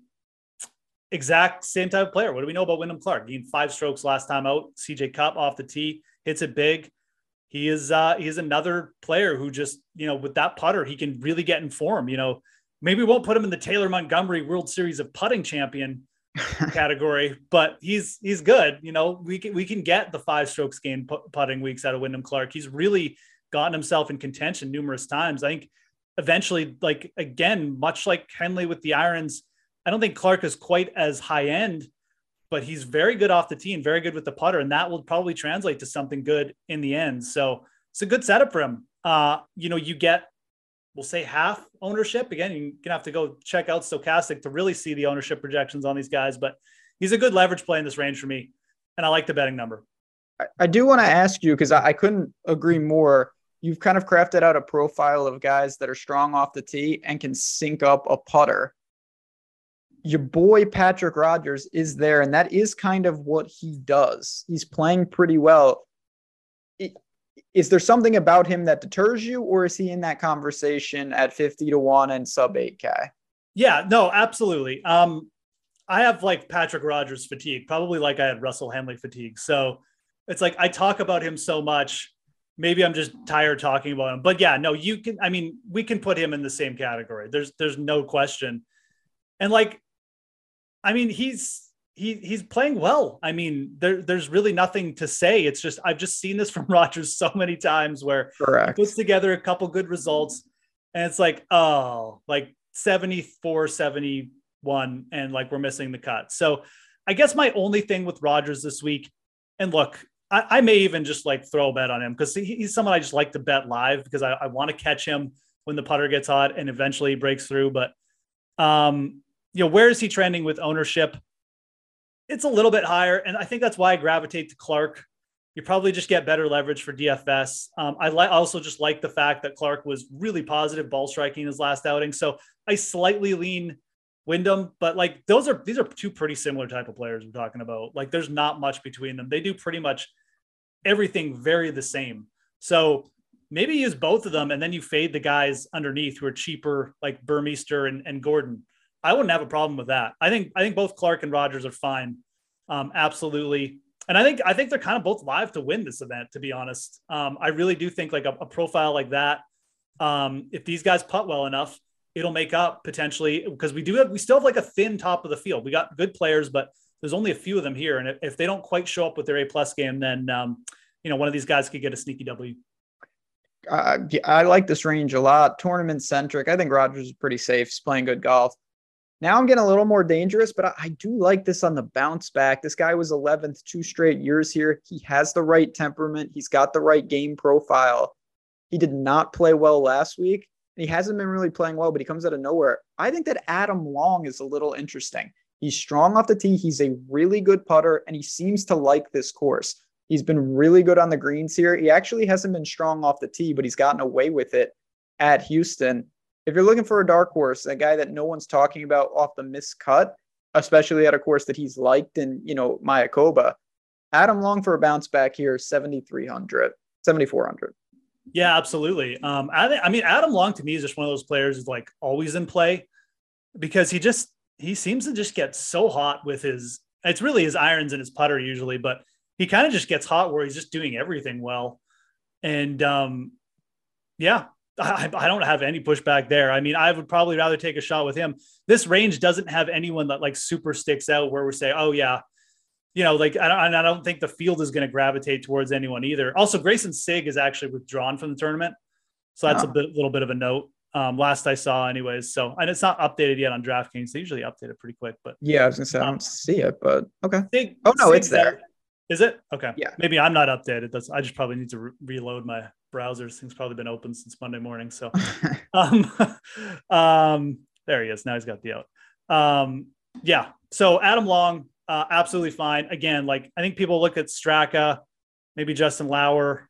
exact same type of player. What do we know about Wyndham Clark? Gained five strokes last time out. C J Cup off the tee, hits it big. He is, uh, he is another player who just, you know, with that putter, he can really get in form. You know, maybe we won't put him in the Taylor Montgomery World Series of putting champion category, but he's, he's good. You know, we can, we can get the five strokes gain putting weeks out of Wyndham Clark. He's really gotten himself in contention numerous times. I think eventually, like, again, much like Henley with the irons, I don't think Clark is quite as high end, but he's very good off the tee and very good with the putter. And that will probably translate to something good in the end. So it's a good setup for him. Uh, you know, you get, we'll say half ownership. Again, you're gonna have to go check out Stokastic to really see the ownership projections on these guys, but he's a good leverage play in this range for me. And I like the betting number. I, I do want to ask you, because I, I couldn't agree more. You've kind of crafted out a profile of guys that are strong off the tee and can sync up a putter. Your boy Patrick Rogers is there, and that is kind of what he does. He's playing pretty well. Is there something about him that deters you, or is he in that conversation at fifty to one and sub eight K? Yeah, no, absolutely. Um, I have like Patrick Rogers fatigue, probably like I had Russell Henley fatigue. So it's like I talk about him so much. Maybe I'm just tired talking about him. But yeah, no, you can, I mean, we can put him in the same category. There's there's no question. And like, I mean, he's he he's playing well. I mean, there there's really nothing to say. It's just I've just seen this from Rogers so many times where Correct. he puts together a couple good results and it's like, oh, like seventy-four, seventy-one, and like we're missing the cut. So I guess my only thing with Rogers this week, and look, I, I may even just like throw a bet on him because he, he's someone I just like to bet live because I, I want to catch him when the putter gets hot and eventually he breaks through. But, um, you know, where is he trending with ownership? It's a little bit higher. And I think that's why I gravitate to Clark. You probably just get better leverage for D F S. Um, I li- also just like the fact that Clark was really positive ball striking his last outing. So I slightly lean Wyndham, but like those are, these are two pretty similar type of players we're talking about. Like there's not much between them. They do pretty much everything very the same. So maybe use both of them and then you fade the guys underneath who are cheaper, like Burmeister and, and Gordon. I wouldn't have a problem with that. I think, I think both Clark and Rogers are fine. Um, absolutely. And I think, I think they're kind of both live to win this event, to be honest. Um, I really do think like a, a profile like that, um, if these guys putt well enough, it'll make up potentially because we do have, we still have like a thin top of the field. We got good players, but there's only a few of them here. And if, if they don't quite show up with their A plus game, then, um, you know, one of these guys could get a sneaky W. Uh, I like this range a lot. Tournament centric. I think Rogers is pretty safe. He's playing good golf. Now I'm getting a little more dangerous, but I, I do like this on the bounce back. This guy was eleventh two straight years here. He has the right temperament. He's got the right game profile. He did not play well last week. He hasn't been really playing well, but he comes out of nowhere. I think that Adam Long is a little interesting. He's strong off the tee. He's a really good putter, and he seems to like this course. He's been really good on the greens here. He actually hasn't been strong off the tee, but he's gotten away with it at Houston. If you're looking for a dark horse, a guy that no one's talking about off the miscut, especially at a course that he's liked in, you know, Mayakoba, Adam Long for a bounce back here, seventy-three hundred, seventy-four hundred. Yeah, absolutely. Um, I, I mean, Adam Long to me is just one of those players who's like always in play because he just, he seems to just get so hot with his, it's really his irons and his putter usually, but he kind of just gets hot where he's just doing everything well. And um, yeah, I, I don't have any pushback there. I mean, I would probably rather take a shot with him. This range doesn't have anyone that like super sticks out where we say, oh yeah, you know, like, I don't, I don't think the field is going to gravitate towards anyone either. Also, Grayson Sigg is actually withdrawn from the tournament. So that's oh. a bit, little bit of a note. Um, last I saw anyways. So, and it's not updated yet on DraftKings. They usually update it pretty quick, but yeah, I was gonna say, um, I don't see it, but okay. Sigg, oh no, Sigg's it's there. there. Is it? Okay. Yeah. Maybe I'm not updated. That's, I just probably need to re- reload my browser. This thing's probably been open since Monday morning. So, um, um, there he is. Now he's got the out. Um, yeah. So Adam Long, Uh, absolutely fine. Again, like I think people look at Straka, maybe Justin Lauer.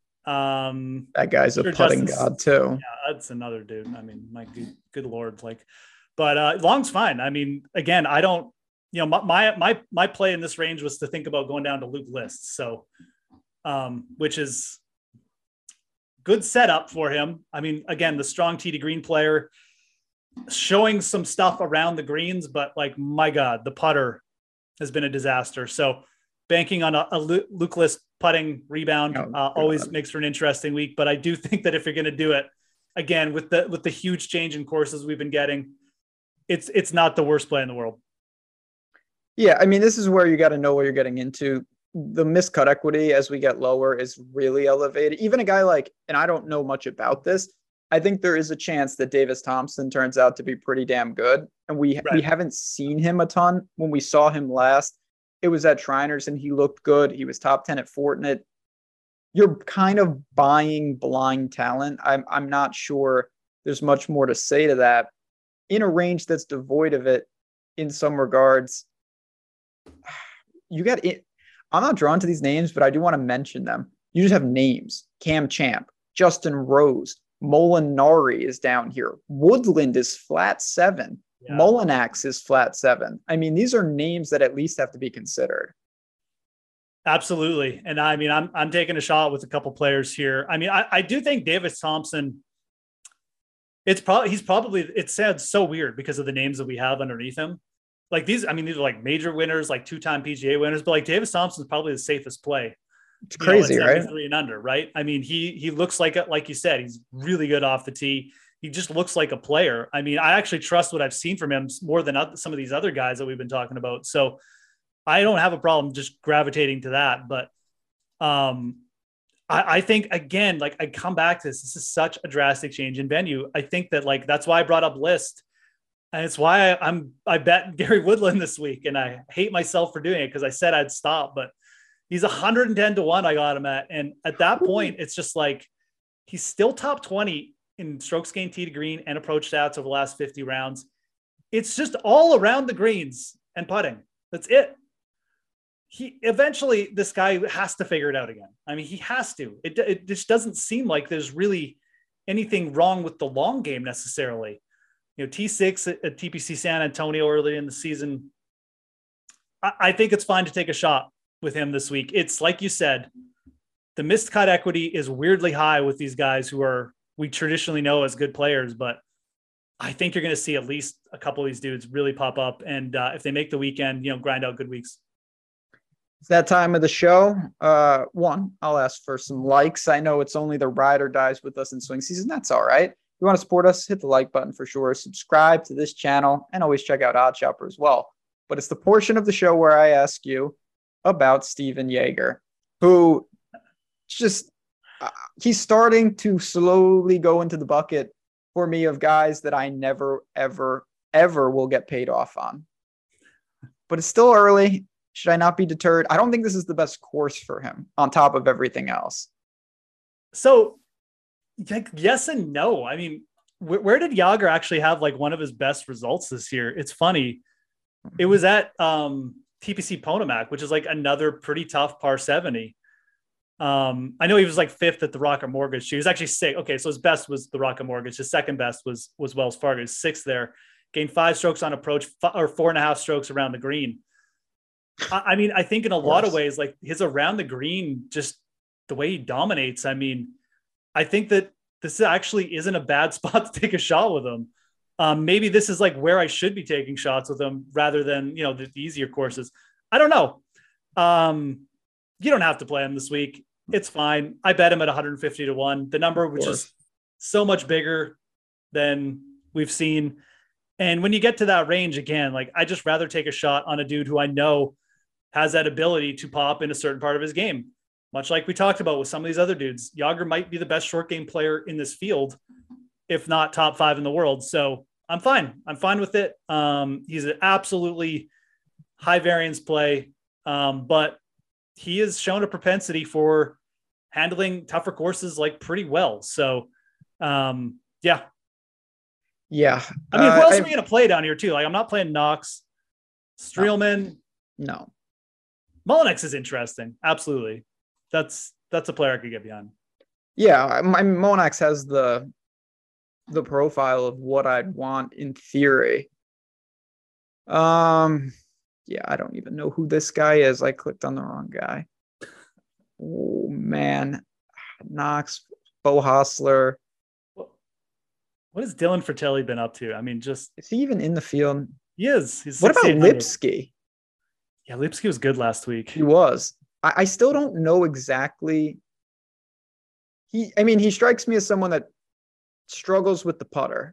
Um, that guy's sure a putting Justin's, god too. Yeah, that's another dude. I mean, my good, good Lord, like, but uh, Long's fine. I mean, again, I don't, you know, my my my play in this range was to think about going down to Luke List, so um, which is good setup for him. I mean, again, the strong tee to green player, showing some stuff around the greens, but like, my God, the putter has been a disaster. So banking on a, a Luke List putting rebound oh, uh, always makes for an interesting week. But I do think that if you're going to do it again, with the, with the huge change in courses we've been getting, it's, it's not the worst play in the world. Yeah. I mean, this is where you got to know what you're getting into. The miscut equity as we get lower is really elevated. Even a guy like, and I don't know much about this, I think there is a chance that Davis Thompson turns out to be pretty damn good. And we right. we haven't seen him a ton. When we saw him last, it was at Shriners and he looked good. He was top ten at Fortinet. You're kind of buying blind talent. I'm I'm not sure there's much more to say to that. In a range that's devoid of it in some regards, you got it. I'm not drawn to these names, but I do want to mention them. You just have names. Cam Champ, Justin Rose, Molinari is down here. Woodland is flat seven. Yeah. Molinax is flat seven. I mean, these are names that at least have to be considered. Absolutely. And I mean, I'm I'm taking a shot with a couple players here. I mean, I, I do think Davis Thompson, it's probably, he's probably, it sounds so weird because of the names that we have underneath him. Like these, I mean, these are like major winners, like two-time P G A winners, but like Davis Thompson is probably the safest play. It's crazy, you know, right? Three and under, right? I mean, he he looks like, like you said, he's really good off the tee. He just looks like a player. I mean, I actually trust what I've seen from him more than other, some of these other guys that we've been talking about. So I don't have a problem just gravitating to that. But um, I, I think, again, like I come back to this, this is such a drastic change in venue. I think that like, that's why I brought up List. And it's why I, I'm I bet Gary Woodland this week, and I hate myself for doing it because I said I'd stop, but he's one hundred ten to one I got him at. And at that point, it's just like he's still top twenty in strokes gained tee to green and approach stats over the last fifty rounds. It's just all around the greens and putting. That's it. He eventually, this guy has to figure it out again. I mean, he has to. It, it just doesn't seem like there's really anything wrong with the long game necessarily. You know, T six at, at T P C San Antonio early in the season. I, I think it's fine to take a shot with him this week. It's like you said, the missed cut equity is weirdly high with these guys who are, we traditionally know as good players, but I think you're going to see at least a couple of these dudes really pop up. And uh, if they make the weekend, you know, grind out good weeks. It's that time of the show. Uh, one, I'll ask for some likes. I know it's only the ride or dies with us in swing season. That's all right. If you want to support us, hit the like button for sure. Subscribe to this channel and always check out OddsShopper as well. But it's the portion of the show where I ask you about Stephan Jaeger, who just, uh, he's starting to slowly go into the bucket for me of guys that I never, ever, ever will get paid off on. But it's still early. Should I not be deterred? I don't think this is the best course for him on top of everything else. So, like, yes and no. I mean, wh- where did Jaeger actually have like one of his best results this year? It's funny. It was at um, T P C Potomac, which is like another pretty tough par seventy. Um, I know he was like fifth at the Rocket Mortgage. He was actually sixth. Okay, so his best was the Rocket Mortgage. His second best was was Wells Fargo. His sixth there. Gained five strokes on approach, f- or four and a half strokes around the green. I, I mean, I think in a lot of ways, like his around the green, just the way he dominates. I mean, I think that this actually isn't a bad spot to take a shot with him. Um, maybe this is like where I should be taking shots with him rather than, you know, the, the easier courses. I don't know. Um, you don't have to play him this week. It's fine. I bet him at one hundred fifty to one, the number, which is so much bigger than we've seen. And when you get to that range again, like I just rather take a shot on a dude who I know has that ability to pop in a certain part of his game. Much like we talked about with some of these other dudes, Jaeger might be the best short game player in this field, if not top five in the world. So I'm fine. I'm fine with it. Um, he's an absolutely high variance play, um, but he has shown a propensity for handling tougher courses like pretty well. So um, yeah. Yeah. I mean, who uh, else I, are we going to play down here too? Like I'm not playing Knox, Streelman. No. Mullinex is interesting. Absolutely. That's, that's a player I could get behind. Yeah. My Monax has the, the profile of what I'd want in theory. Um, yeah, I don't even know who this guy is. I clicked on the wrong guy. Oh man. Knox, Bo Hostler. What has Dylan Fratelli been up to? I mean, just is he even in the field? He is. He's what about Lipsky? Yeah, Lipsky was good last week. He was. I, I still don't know exactly. He, I mean, he strikes me as someone that struggles with the putter,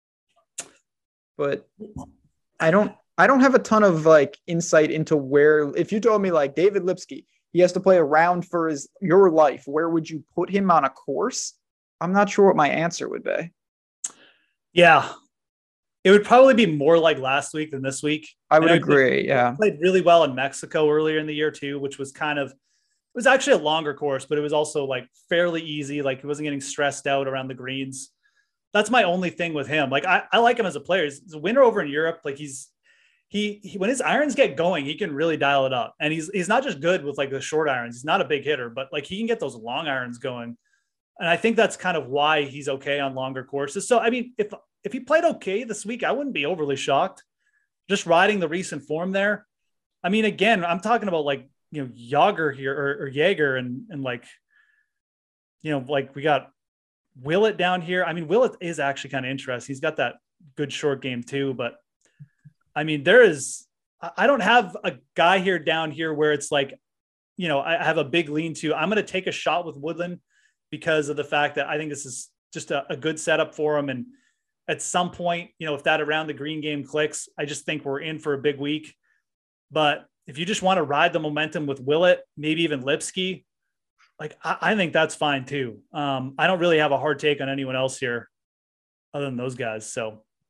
but I don't. I don't have a ton of like insight into where. If you told me like David Lipsky, he has to play a round for his your life, where would you put him on a course? I'm not sure what my answer would be. Yeah. It would probably be more like last week than this week. I would agree. He yeah. Played really well in Mexico earlier in the year too, which was kind of, it was actually a longer course, but it was also like fairly easy. Like he wasn't getting stressed out around the greens. That's my only thing with him. Like I, I like him as a player. He's a winner over in Europe. Like he's, he, he, when his irons get going, he can really dial it up. And he's, he's not just good with like the short irons. He's not a big hitter, but like he can get those long irons going. And I think that's kind of why he's okay on longer courses. So, I mean, if, if he played okay this week, I wouldn't be overly shocked. Just riding the recent form there. I mean, again, I'm talking about like, you know, Jaeger here or, or Jaeger and, and like, you know, like we got Willett down here. I mean, Willett is actually kind of interesting. He's got that good short game too, but I mean, there is, I don't have a guy here down here where it's like, you know, I have a big lean to, I'm going to take a shot with Woodland because of the fact that I think this is just a, a good setup for him. And at some point, you know, if that around the green game clicks, I just think we're in for a big week. But if you just want to ride the momentum with Willett, maybe even Lipsky, like I, I think that's fine too. Um, I don't really have a hard take on anyone else here other than those guys. So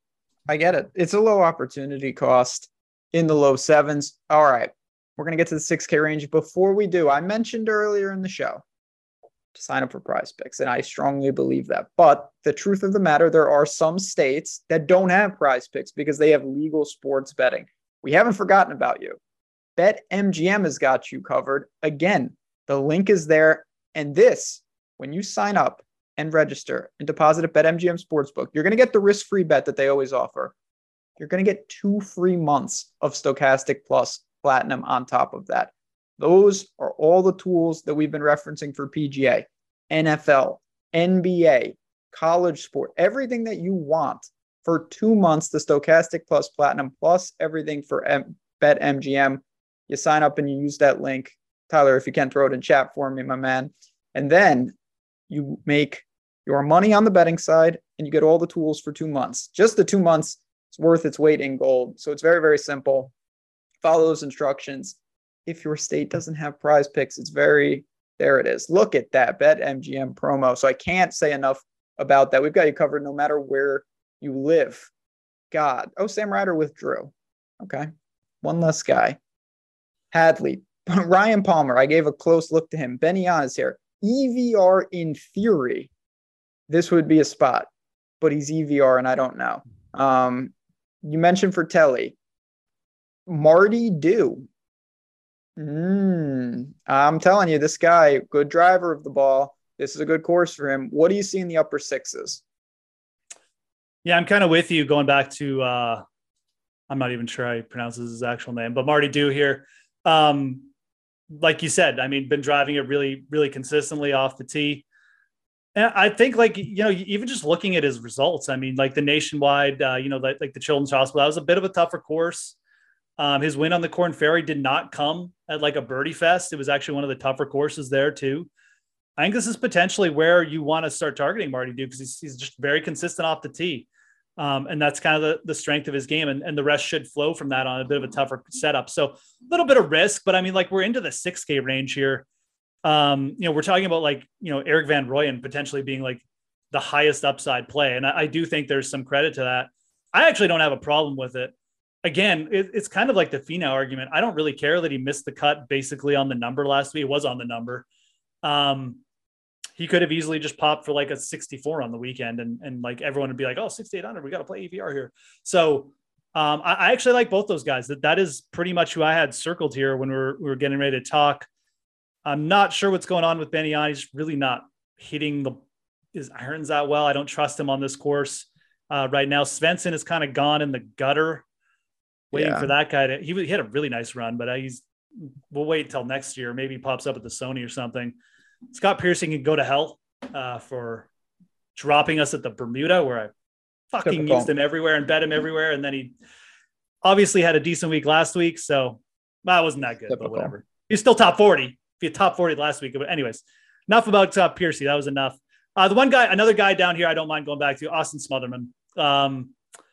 I get it. It's a low opportunity cost in the low sevens. All right. We're going to get to the six K range. Before we do, I mentioned earlier in the show to sign up for Prize Picks, and I strongly believe that. But the truth of the matter, there are some states that don't have Prize Picks because they have legal sports betting. We haven't forgotten about you. BetMGM has got you covered. Again, the link is there. And this, when you sign up and register and deposit at BetMGM Sportsbook, you're going to get the risk-free bet that they always offer. You're going to get two free months of Stokastic Plus Platinum on top of that. Those are all the tools that we've been referencing for P G A, N F L, N B A, college sport, everything that you want for two months, the Stokastic Plus Platinum, plus everything for M- BetMGM. You sign up and you use that link. Tyler, if you can throw it in chat for me, my man. And then you make your money on the betting side and you get all the tools for two months. Just the two months is worth its weight in gold. So it's very, very simple. Follow those instructions. If your state doesn't have Prize Picks, it's very, there it is. Look at that BetMGM promo. So I can't say enough about that. We've got you covered no matter where you live. God. Oh, Sam Ryder withdrew. Okay. One less guy. Hadley. Ryan Palmer. I gave a close look to him. Benny On is here. E V R in theory. This would be a spot, but he's E V R and I don't know. Um, you mentioned for Telly. Marty Dew. Mm, I'm telling you, this guy, good driver of the ball. This is a good course for him. What do you see in the upper sixes? Yeah, I'm kind of with you going back to, uh, I'm not even sure how he pronounces his actual name, but Marty Dew here. Um, like you said, I mean, been driving it really, really consistently off the tee. And I think, like, you know, even just looking at his results, I mean, like the Nationwide, uh, you know, like, like the Children's Hospital, that was a bit of a tougher course. Um, his win on the Corn Ferry did not come at like a birdie fest. It was actually one of the tougher courses there too. I think this is potentially where you want to start targeting Marty Dew because he's, he's just very consistent off the tee. Um, and that's kind of the, the strength of his game. And, and the rest should flow from that on a bit of a tougher setup. So a little bit of risk, but I mean, like we're into the six K range here. Um, you know, we're talking about like, you know, Eric Van Rooyen potentially being like the highest upside play. And I, I do think there's some credit to that. I actually don't have a problem with it. Again, it, it's kind of like the Finau argument. I don't really care that he missed the cut basically on the number last week. It was on the number. Um, he could have easily just popped for like a sixty-four on the weekend and, and like everyone would be like, oh, sixty-eight hundred, we got to play E V R here. So um, I, I actually like both those guys. That That is pretty much who I had circled here when we were, we were getting ready to talk. I'm not sure what's going on with Benny On. He's really not hitting the his irons that well. I don't trust him on this course uh, right now. Svensson is kind of gone in the gutter. Waiting yeah. for that guy to, he, he had a really nice run, but he's, we'll wait until next year. Maybe he pops up at the Sony or something. Scott Pearson can go to hell uh, for dropping us at the Bermuda where I fucking Typical. used him everywhere and bet him everywhere. And then he obviously had a decent week last week. So that wasn't that good, Typical. But whatever. He's still top forty. If he had top forty last week. But anyways, enough about uh, Piercy. That was enough. Uh, the one guy, another guy down here, I don't mind going back to Austin Smotherman. Um,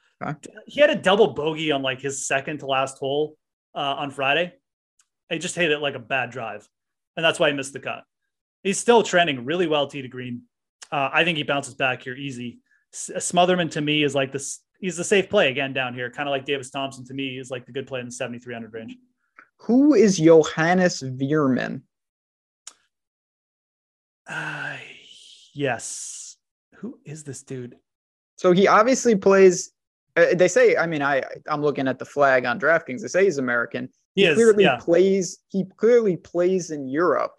He had a double bogey on like his second to last hole uh, on Friday. He just hit it like a bad drive. And that's why he missed the cut. He's still trending really well tee to green. Uh, I think he bounces back here easy. S- Smotherman to me is like this. He's the safe play again down here. Kind of like Davis Thompson to me is like the good play in the seventy-three hundred range. Who is Johannes Veerman? Uh, yes. Who is this dude? So he obviously plays. Uh, they say, I mean, I, I'm looking at the flag on DraftKings. They say he's American. He, he is, clearly yeah. plays. He clearly plays in Europe.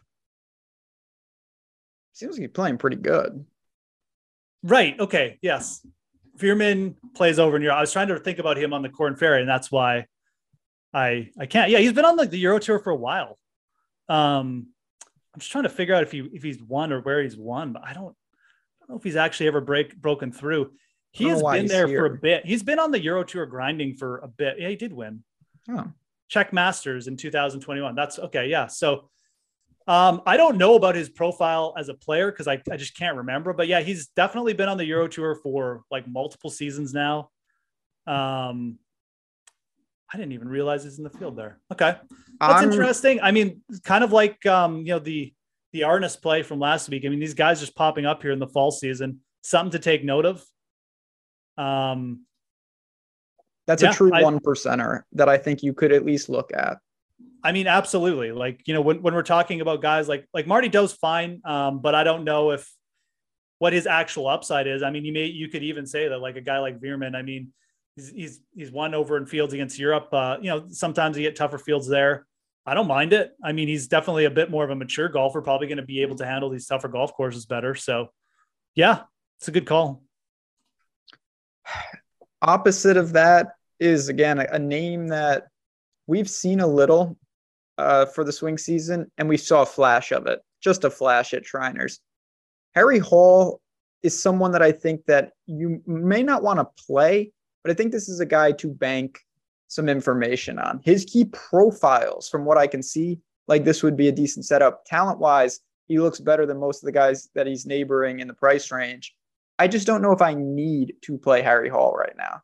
Seems like he's playing pretty good. Right. Okay. Yes. Veerman plays over in Europe. I was trying to think about him on the Corn Ferry, and that's why I I can't. Yeah, he's been on like the Euro Tour for a while. Um, I'm just trying to figure out if he if he's won or where he's won, but I don't, I don't know if he's actually ever break broken through. He has been there here. for a bit. He's been on the Euro Tour grinding for a bit. Yeah, he did win. Oh. Czech Masters in two thousand twenty-one. That's okay. Yeah. So um, I don't know about his profile as a player because I, I just can't remember. But yeah, he's definitely been on the Euro Tour for like multiple seasons now. Um, I didn't even realize he's in the field there. Okay. That's um, interesting. I mean, kind of like, um, you know, the, the Arnis play from last week. I mean, these guys just popping up here in the fall season, something to take note of. Um, That's Yeah, a true I, one percenter that I think you could at least look at. I mean, absolutely. Like, you know, when, when we're talking about guys like, like Marty Doe's fine. Um, but I don't know if what his actual upside is. I mean, you may, you could even say that like a guy like Veerman, I mean, he's, he's, he's won over in fields against Europe. Uh, you know, sometimes you get tougher fields there. I don't mind it. I mean, he's definitely a bit more of a mature golfer, probably going to be able to handle these tougher golf courses better. So yeah, it's a good call. Opposite of that is, again, a, a name that we've seen a little uh, for the swing season, and we saw a flash of it, just a flash at Shriners. Harry Hall is someone that I think that you may not want to play, but I think this is a guy to bank some information on. His key profiles, from what I can see, like this would be a decent setup. Talent-wise, he looks better than most of the guys that he's neighboring in the price range. I just don't know if I need to play Harry Hall right now.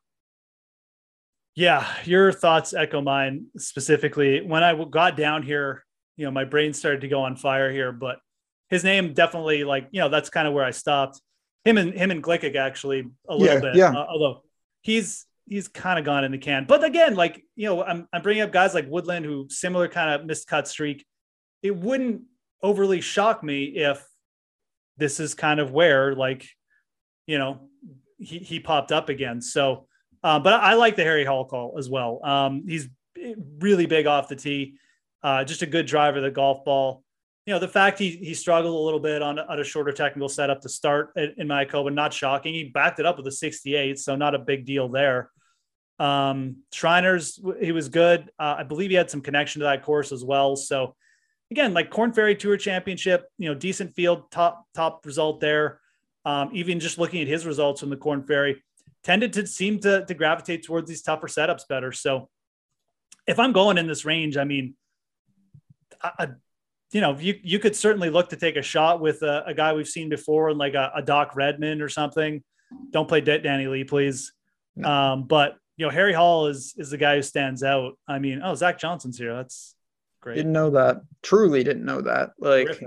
Yeah, your thoughts echo mine specifically. When I got down here, you know, my brain started to go on fire here, but his name definitely, like, you know, that's kind of where I stopped. Him and him and Glick actually a little yeah, bit, yeah. Uh, although he's he's kind of gone in the can. But again, like, you know, I'm I'm bringing up guys like Woodland, who similar kind of miscut streak. It wouldn't overly shock me if this is kind of where, like, you know, he he popped up again. So, uh, but I, I like the Harry Hall call as well. Um, he's really big off the tee, uh, just a good driver of the golf ball. You know, the fact he he struggled a little bit on, on a shorter technical setup to start in, in Mayakoba, not shocking. He backed it up with a sixty-eight, so not a big deal there. Um, Shriners, he was good. Uh, I believe he had some connection to that course as well. So again, like Korn Ferry Tour Championship, you know, decent field, top top result there. Um, even just looking at his results from the Korn Ferry, tended to seem to, to gravitate towards these tougher setups better. So if I'm going in this range, I mean, I, I, you know, you, you could certainly look to take a shot with a, a guy we've seen before, and like a, a Doc Redman or something. Don't play Danny Lee, please. No. Um, but, you know, Harry Hall is, is the guy who stands out. I mean, oh, Zach Johnson's here. That's great. Didn't know that. Truly didn't know that. Like, terrific.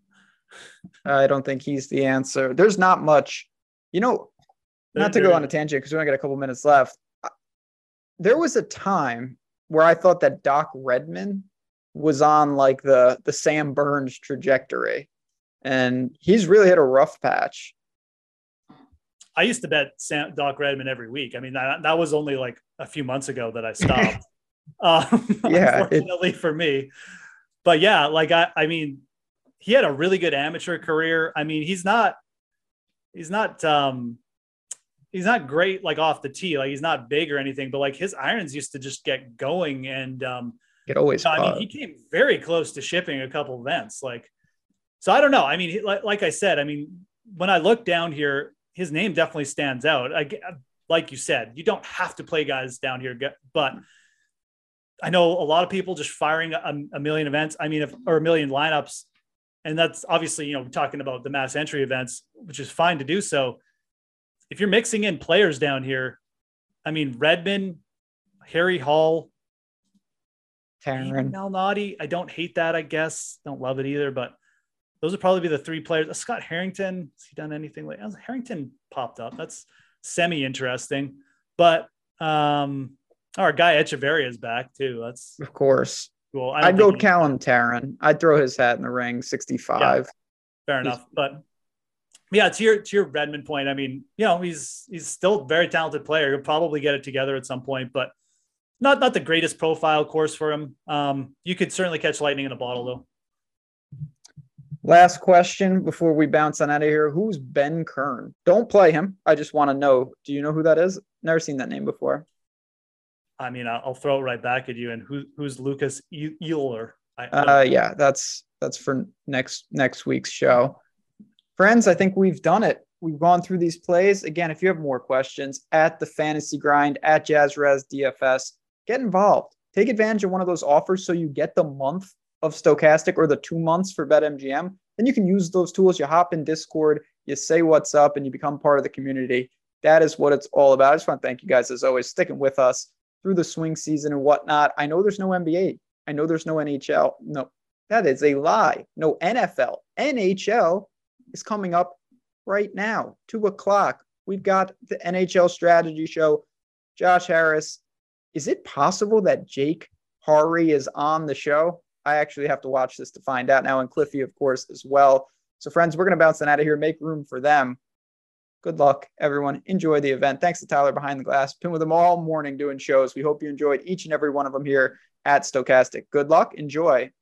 I don't think he's the answer. There's not much, you know, not to go on a tangent because we only got a couple minutes left. There was a time where I thought that Doc Redman was on like the, the Sam Burns trajectory, and he's really had a rough patch. I used to bet Sam, Doc Redman every week. I mean, that, that was only like a few months ago that I stopped. um, yeah, unfortunately it, for me, but yeah, like I, I mean, he had a really good amateur career. I mean, he's not, he's not, um, he's not great, like off the tee. Like he's not big or anything, but like his irons used to just get going. And, um, it always, I mean, he came very close to shipping a couple events. Like, so I don't know. I mean, he, like, like I said, I mean, when I look down here, his name definitely stands out. I, like you said, you don't have to play guys down here, but I know a lot of people just firing a, a million events. I mean, if, or a million lineups. And that's obviously, you know, talking about the mass entry events, which is fine to do so. If you're mixing in players down here, I mean, Redman, Harry Hall, Taryn Malnati, I don't hate that, I guess. Don't love it either, but those would probably be the three players. Uh, Scott Harrington, has he done anything like that? Harrington popped up. That's semi-interesting. But um, our guy Echeverria is back too. That's of course. Cool. I'd go Callum Taryn. I'd throw his hat in the ring, sixty-five. Yeah, fair enough. But yeah, to your to your Redmond point, I mean, you know, he's he's still a very talented player. He'll probably get it together at some point, but not not the greatest profile course for him. Um, you could certainly catch lightning in a bottle, though. Last question before we bounce on out of here. Who's Ben Kern? Don't play him. I just want to know. Do you know who that is? Never seen that name before. I mean, I'll throw it right back at you. And who, who's Lucas Euler? I, I uh, yeah, that's that's for next next week's show. Friends, I think we've done it. We've gone through these plays. Again, if you have more questions, at the Fantasy Grind, at JazzRez D F S, get involved. Take advantage of one of those offers so you get the month of Stokastic or the two months for BetMGM. Then you can use those tools. You hop in Discord, you say what's up, and you become part of the community. That is what it's all about. I just want to thank you guys, as always, sticking with us through the swing season and whatnot. I know there's no N B A. I know there's no N H L. No, that is a lie. No N F L. N H L is coming up right now, two o'clock. We've got the N H L strategy show Josh Harris. Is it possible that Jake Hari is on the show? I actually have to watch this to find out now, and Cliffy, of course, as well. So, friends, we're going to bounce them out of here, make room for them. Good luck, everyone. Enjoy the event. Thanks to Tyler behind the glass. Been with them all morning doing shows. We hope you enjoyed each and every one of them here at Stokastic. Good luck. Enjoy.